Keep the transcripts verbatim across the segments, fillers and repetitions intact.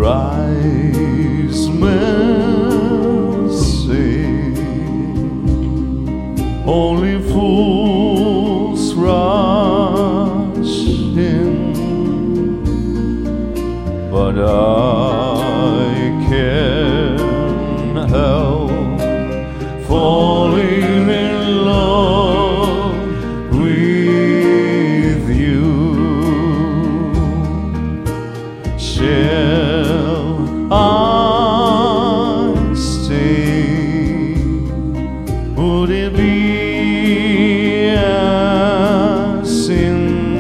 wise men say only fools rush in, but I can't help falling in love with you. Shall I stay? Would it be a sin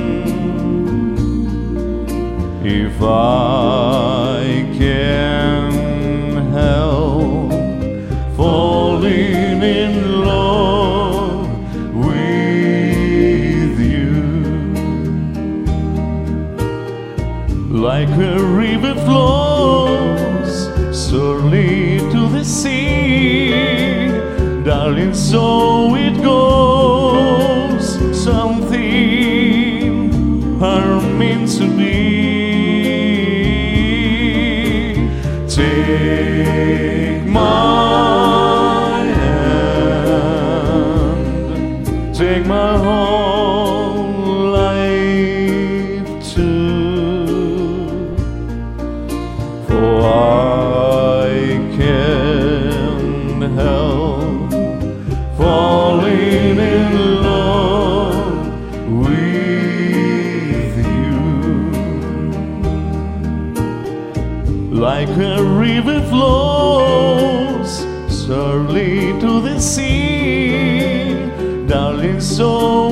if I can help falling in love with you? Like a river flows surely to the sea, darling, so it goes. Something are meant to be. Take my hand, take my whole life too, for I can't help falling in love with you. Like a river flows surely to the sea, darling, so